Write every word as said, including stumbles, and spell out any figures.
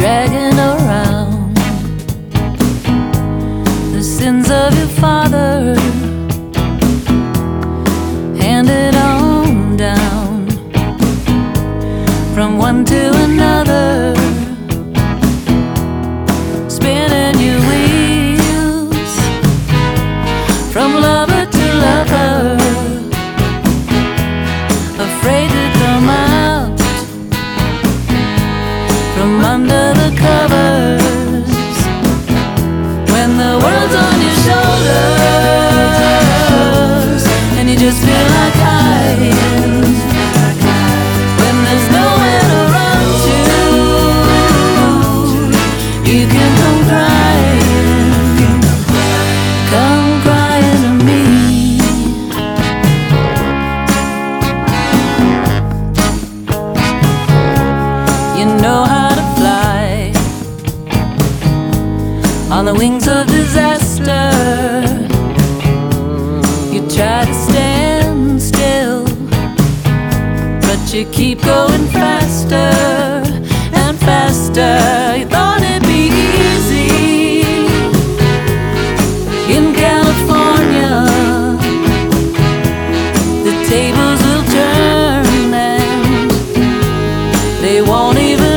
dragging around the sins of your father, handed on down from one to another, spinning your wheels from lover to lover, afraid to come out from under the covers, when the world's on your shoulders and you just feel like hiding, when there's nowhere to run to, you can come crying, come crying to me. You know how to fly on the wings of disaster. You try to stand still, but you keep going faster and faster. You thought it'd be easy in California. The tables will turn and they won't even